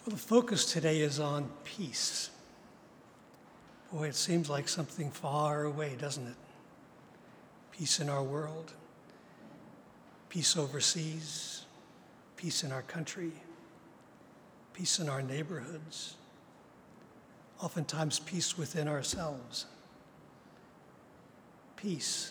Well, the focus today is on peace. Boy, it seems like something far away, doesn't it? Peace in our world, peace overseas, peace in our country, peace in our neighborhoods, oftentimes peace within ourselves. Peace.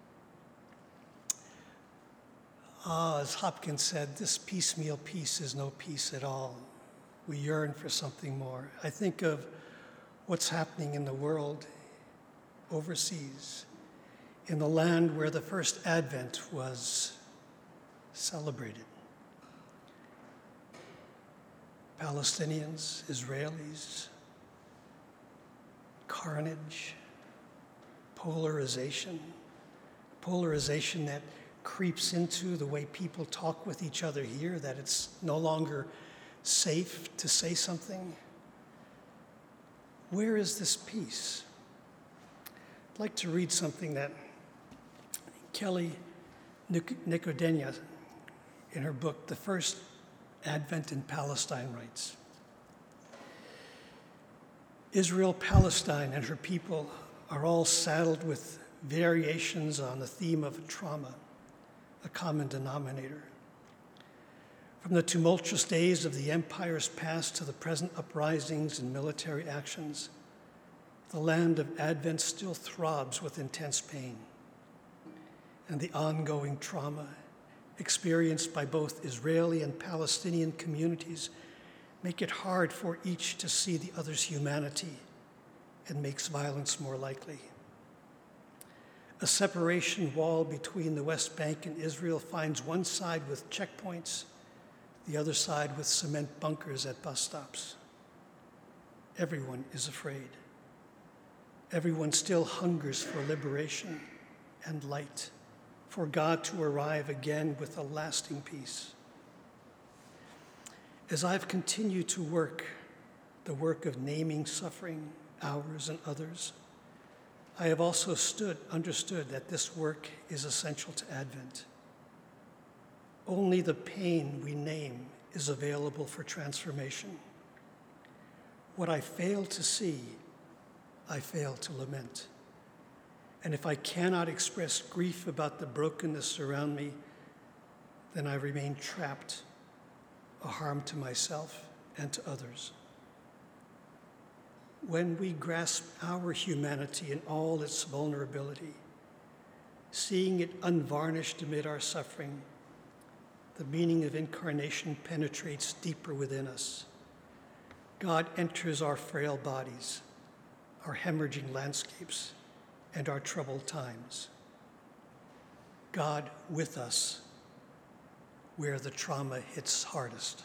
As Hopkins said, this piecemeal peace is no peace at all. We yearn for something more. I think of what's happening in the world overseas, in the land where the first Advent was celebrated. Palestinians, Israelis, carnage, polarization that creeps into the way people talk with each other here, that it's no longer safe to say something. Where is this peace? I'd like to read something that Kelly Nicodenia, in her book, The First Advent in Palestine, writes. Israel, Palestine, and her people are all saddled with variations on the theme of trauma, a common denominator. From the tumultuous days of the empire's past to the present uprisings and military actions, the land of Advent still throbs with intense pain. And the ongoing trauma experienced by both Israeli and Palestinian communities make it hard for each to see the other's humanity and makes violence more likely. A separation wall between the West Bank and Israel finds one side with checkpoints, the other side with cement bunkers at bus stops. Everyone is afraid. Everyone still hungers for liberation and light, for God to arrive again with a lasting peace. As I've continued to work the work of naming suffering, ours and others, I have also understood that this work is essential to Advent. Only the pain we name is available for transformation. What I fail to see, I fail to lament. And if I cannot express grief about the brokenness around me, then I remain trapped, a harm to myself and to others. When we grasp our humanity in all its vulnerability, seeing it unvarnished amid our suffering, the meaning of incarnation penetrates deeper within us. God enters our frail bodies, our hemorrhaging landscapes, and our troubled times. God with us where the trauma hits hardest.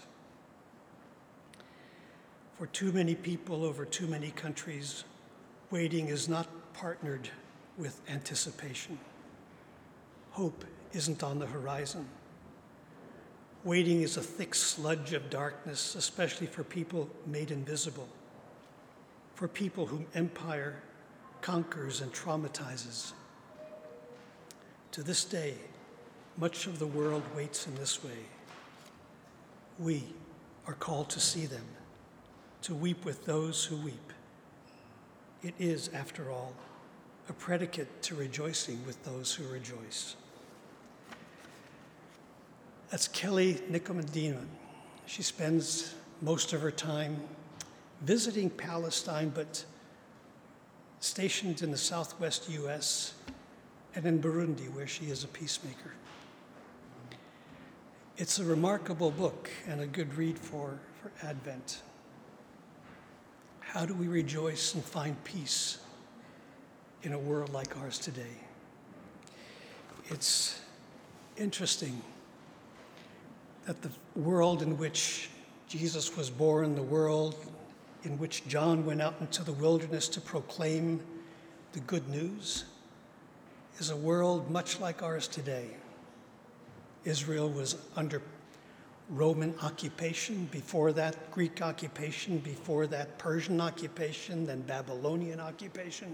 For too many people over too many countries, waiting is not partnered with anticipation. Hope isn't on the horizon. Waiting is a thick sludge of darkness, especially for people made invisible, for people whom empire conquers and traumatizes. To this day, much of the world waits in this way. We are called to see them, to weep with those who weep. It is, after all, a predicate to rejoicing with those who rejoice. That's Kelly Nicodenia. She spends most of her time visiting Palestine, but stationed in the southwest U.S. and in Burundi, where she is a peacemaker. It's a remarkable book and a good read for Advent. How do we rejoice and find peace in a world like ours today? It's interesting that the world in which Jesus was born, the world in which John went out into the wilderness to proclaim the good news, is a world much like ours today. Israel was under Roman occupation, before that Greek occupation, before that Persian occupation, then Babylonian occupation.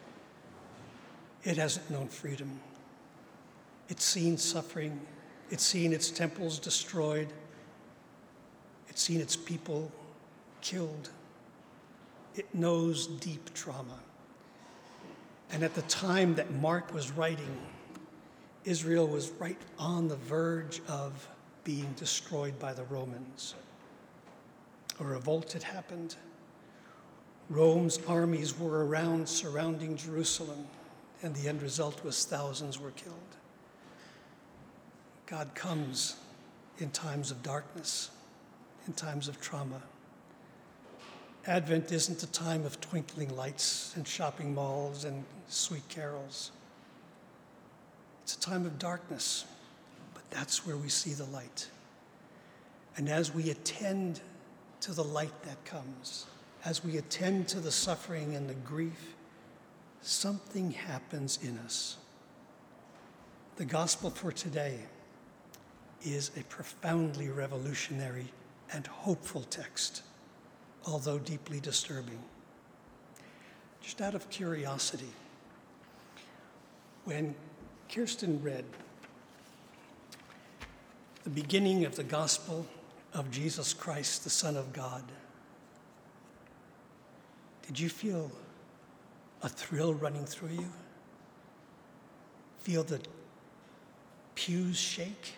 It hasn't known freedom. It's seen suffering. It's seen its temples destroyed. It's seen its people killed. It knows deep trauma. And at the time that Mark was writing, Israel was right on the verge of being destroyed by the Romans. A revolt had happened. Rome's armies were around surrounding Jerusalem, and the end result was thousands were killed. God comes in times of darkness, in times of trauma. Advent isn't a time of twinkling lights and shopping malls and sweet carols. It's a time of darkness, but that's where we see the light. And as we attend to the light that comes, as we attend to the suffering and the grief, something happens in us. The gospel for today is a profoundly revolutionary and hopeful text, although deeply disturbing. Just out of curiosity, when Kirsten read the beginning of the gospel of Jesus Christ, the Son of God, did you feel a thrill running through you? Feel the pews shake?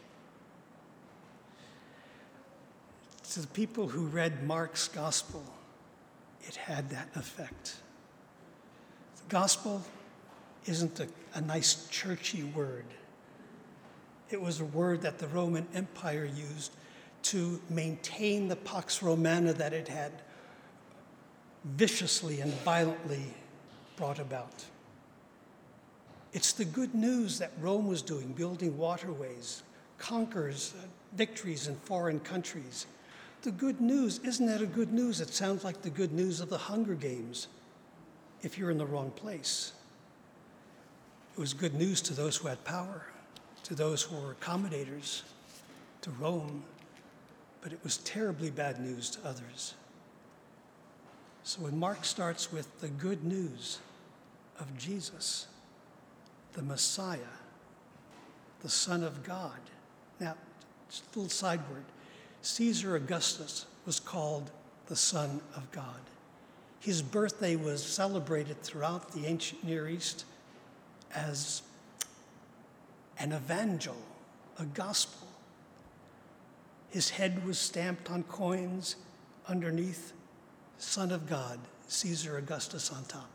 To the people who read Mark's gospel, it had that effect. The gospel isn't a nice churchy word. It was a word that the Roman Empire used to maintain the Pax Romana that it had viciously and violently brought about. It's the good news that Rome was doing, building waterways, conquers, victories in foreign countries. The good news, isn't that a good news? It sounds like the good news of the Hunger Games if you're in the wrong place. It was good news to those who had power, to those who were accommodators, to Rome, but it was terribly bad news to others. So when Mark starts with the good news of Jesus, the Messiah, the Son of God. Now, just a little side word. Caesar Augustus was called the Son of God. His birthday was celebrated throughout the ancient Near East as an evangel, a gospel. His head was stamped on coins underneath Son of God, Caesar Augustus on top.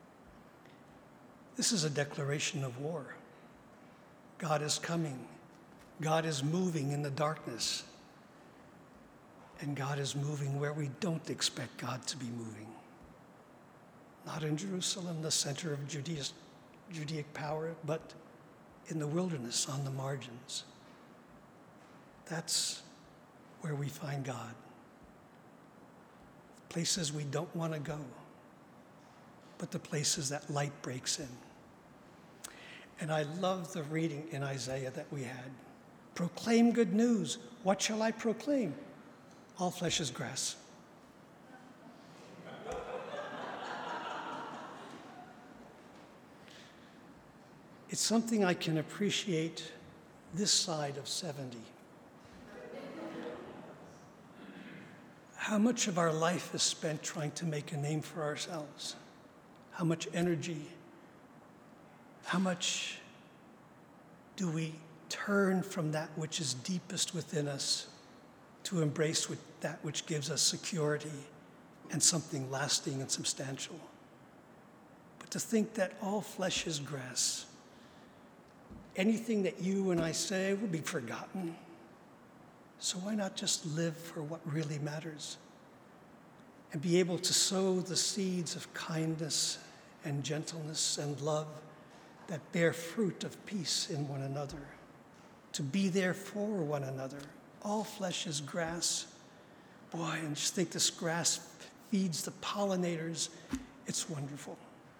This is a declaration of war. God is coming. God is moving in the darkness. And God is moving where we don't expect God to be moving. Not in Jerusalem, the center of Judaic power, but in the wilderness, on the margins. That's where we find God. Places we don't want to go, but the places that light breaks in. And I love the reading in Isaiah that we had. Proclaim good news. What shall I proclaim? All flesh is grass. It's something I can appreciate this side of 70. How much of our life is spent trying to make a name for ourselves? How much energy? How much do we turn from that which is deepest within us to embrace that which gives us security and something lasting and substantial? But to think that all flesh is grass, anything that you and I say will be forgotten. So why not just live for what really matters and be able to sow the seeds of kindness and gentleness and love that bear fruit of peace in one another, to be there for one another. All flesh is grass. Boy, and just think this grass feeds the pollinators. It's wonderful.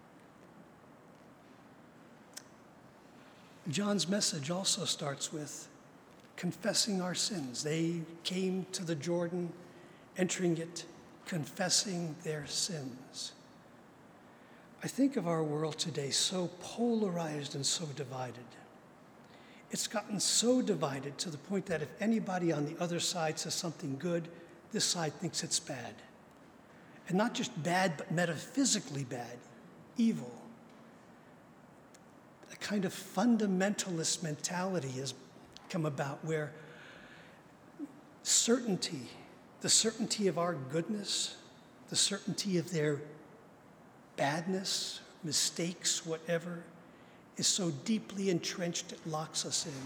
John's message also starts with confessing our sins. They came to the Jordan, entering it, confessing their sins. I think of our world today so polarized and so divided. It's gotten so divided to the point that if anybody on the other side says something good, this side thinks it's bad. And not just bad, but metaphysically bad, evil. A kind of fundamentalist mentality has come about where certainty, the certainty of our goodness, the certainty of their badness, mistakes, whatever, is so deeply entrenched it locks us in.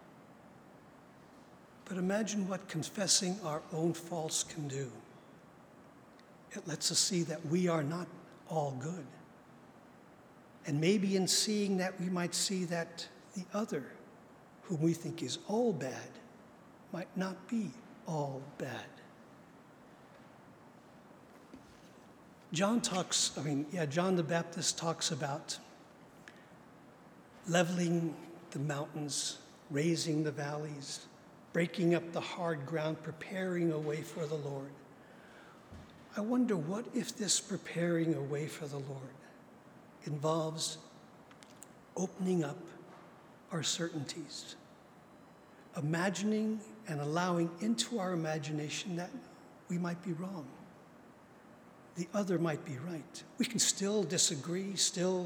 But imagine what confessing our own faults can do. It lets us see that we are not all good. And maybe in seeing that, we might see that the other, whom we think is all bad, might not be all bad. John the Baptist talks about leveling the mountains, raising the valleys, breaking up the hard ground, preparing a way for the Lord. I wonder, what if this preparing a way for the Lord involves opening up our certainties, imagining and allowing into our imagination that we might be wrong, the other might be right. We can still disagree, still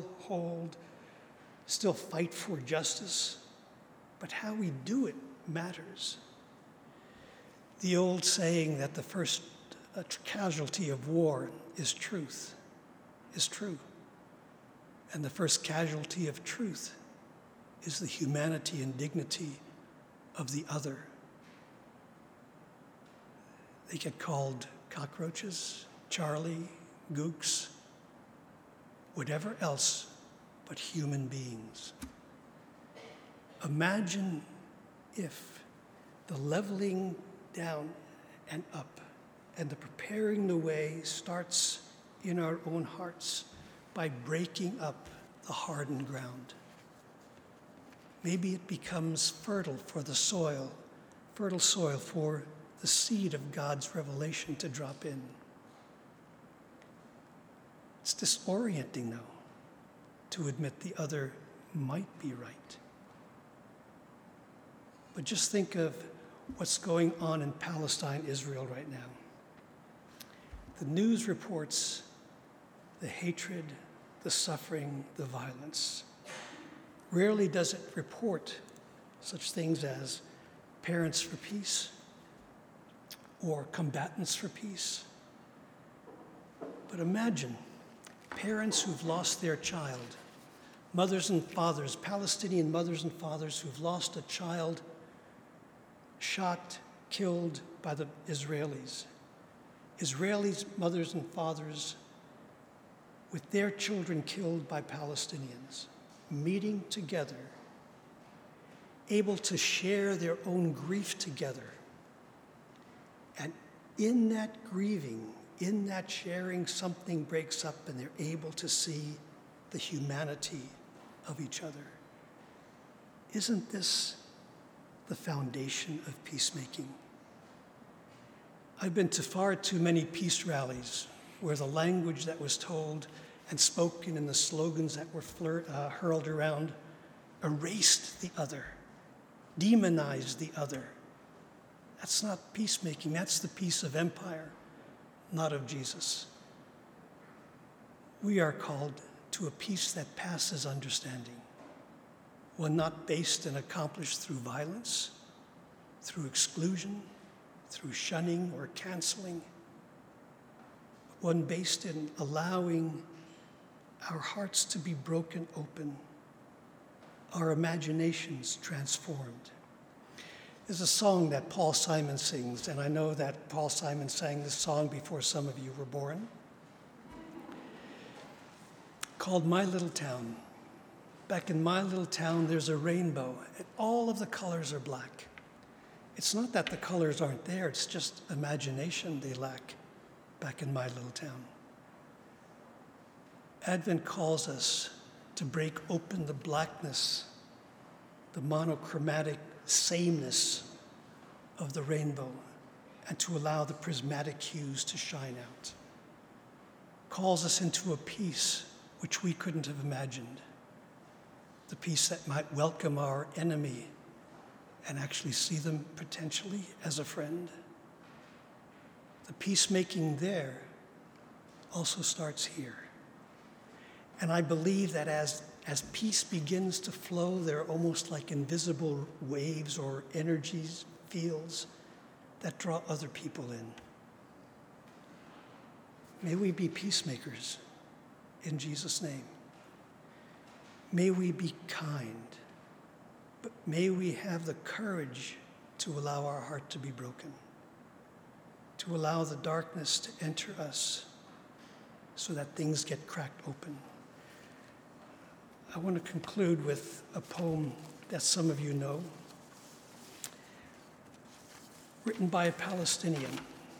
fight for justice, but how we do it matters. The old saying that the first casualty of war is truth is true. And the first casualty of truth is the humanity and dignity of the other. They get called cockroaches, Charlie, gooks, whatever else but human beings. Imagine if the leveling down and up and the preparing the way starts in our own hearts by breaking up the hardened ground. Maybe it becomes fertile soil for the seed of God's revelation to drop in. It's disorienting, though, to admit the other might be right. But just think of what's going on in Palestine, Israel right now. The news reports the hatred, the suffering, the violence. Rarely does it report such things as parents for peace or combatants for peace. But imagine parents who've lost their child, mothers and fathers, Palestinian mothers and fathers who've lost a child shot, killed by the Israelis. Israelis, mothers and fathers with their children killed by Palestinians, meeting together, able to share their own grief together. And in that grieving, in that sharing, something breaks up and they're able to see the humanity of each other. Isn't this the foundation of peacemaking? I've been to far too many peace rallies where the language that was told and spoken and the slogans that were hurled around erased the other, demonized the other. That's not peacemaking. That's the peace of empire, not of Jesus. We are called to a peace that passes understanding, one not based and accomplished through violence, through exclusion, through shunning or canceling, but one based in allowing our hearts to be broken open, our imaginations transformed. There's a song that Paul Simon sings, and I know that Paul Simon sang this song before some of you were born, called My Little Town. Back in my little town, there's a rainbow, and all of the colors are black. It's not that the colors aren't there, it's just imagination they lack back in my little town. Advent calls us to break open the blackness, the monochromatic sameness of the rainbow, and to allow the prismatic hues to shine out. Calls us into a peace which we couldn't have imagined. The peace that might welcome our enemy and actually see them potentially as a friend. The peacemaking there also starts here. And I believe that as peace begins to flow, they're almost like invisible waves or energies, fields that draw other people in. May we be peacemakers in Jesus' name. May we be kind, but may we have the courage to allow our heart to be broken, to allow the darkness to enter us so that things get cracked open. I want to conclude with a poem that some of you know, written by a Palestinian,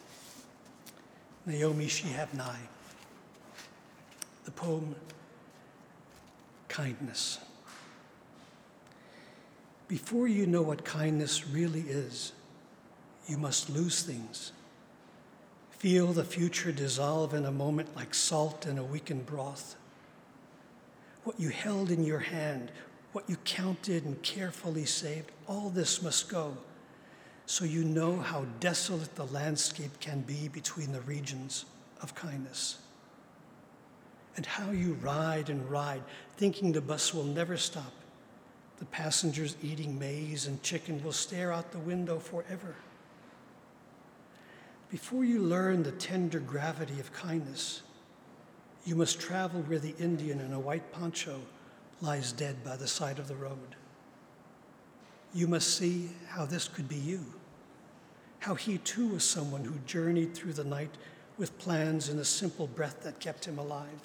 Naomi Shihab Nye. The poem, Kindness. Before you know what kindness really is, you must lose things. Feel the future dissolve in a moment like salt in a weakened broth. What you held in your hand, what you counted and carefully saved, all this must go, so you know how desolate the landscape can be between the regions of kindness. And how you ride and ride, thinking the bus will never stop. The passengers eating maize and chicken will stare out the window forever. Before you learn the tender gravity of kindness, you must travel where the Indian in a white poncho lies dead by the side of the road. You must see how this could be you, how he too was someone who journeyed through the night with plans and a simple breath that kept him alive.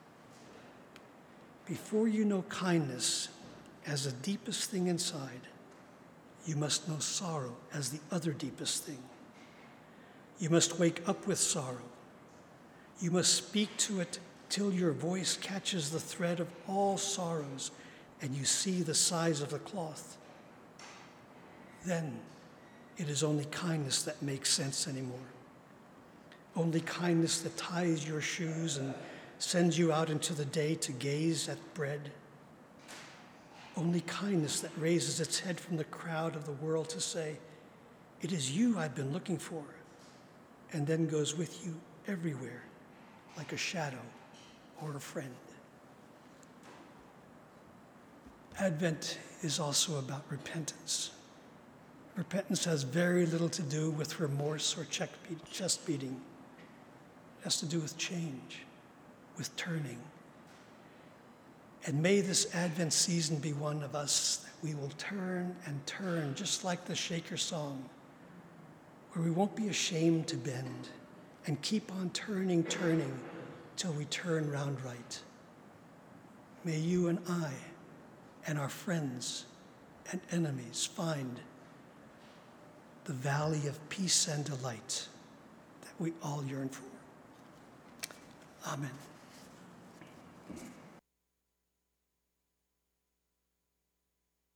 Before you know kindness as the deepest thing inside, you must know sorrow as the other deepest thing. You must wake up with sorrow. You must speak to it till your voice catches the thread of all sorrows and you see the size of the cloth. Then it is only kindness that makes sense anymore. Only kindness that ties your shoes and sends you out into the day to gaze at bread. Only kindness that raises its head from the crowd of the world to say, "It is you I've been looking for," and then goes with you everywhere like a shadow or a friend. Advent is also about repentance. Repentance has very little to do with remorse or chest beating. It has to do with change, with turning. And may this Advent season be one of us that we will turn and turn, just like the Shaker song, where we won't be ashamed to bend and keep on turning till we turn round right. May you and I and our friends and enemies find the valley of peace and delight that we all yearn for. Amen.